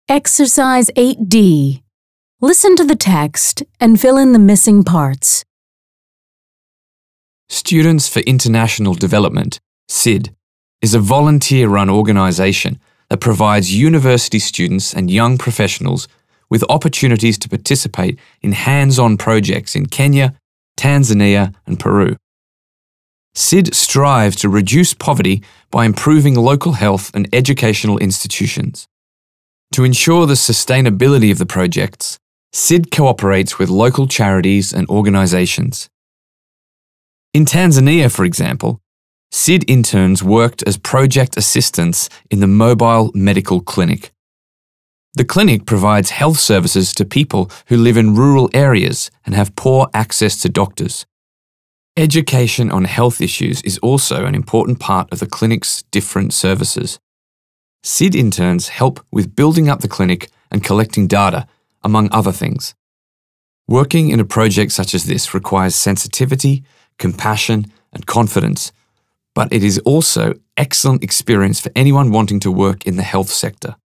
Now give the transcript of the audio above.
Exercise 8D. Listen to the text and fill in the missing parts. Students for International Development, SID, is a volunteer-run organisation that provides university students and young professionals with opportunities to participate in hands-on projects in Kenya, Tanzania and Peru. SID strives to reduce poverty by improving local health and educational institutions. To ensure the sustainability of the projects, SID cooperates with local charities and organisations. In Tanzania, for example, SID interns worked as project assistants in the mobile medical clinic. The clinic provides health services to people who live in rural areas and have poor access to doctors. Education on health issues is also an important part of the clinic's different services. SID interns help with building up the clinic and collecting data, among other things. Working in a project such as this requires sensitivity, compassion, and confidence, but it is also excellent experience for anyone wanting to work in the health sector.